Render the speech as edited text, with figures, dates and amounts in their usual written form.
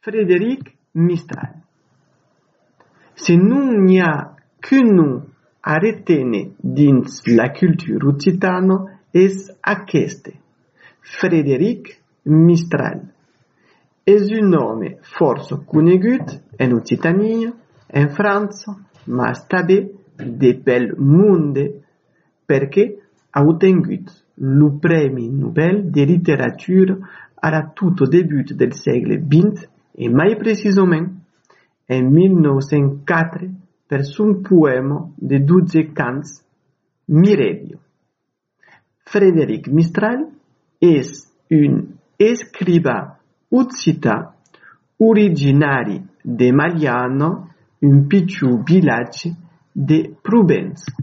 Frédéric Mistral. Se non hi ha qu'un a retenir dins la cultura occitana és aquest, Frédéric Mistral. És un home força conegut en Occitania, en França, ma també de pel món perquè ha ottengut el Premi Nobel de Literatura a tot debut del segle XX e mai precisament en 1904 per son poema de 12 cants Mireio. Frédéric Mistral és un escrivà occità originari de Maliano, un piccolo vilatge de Provença.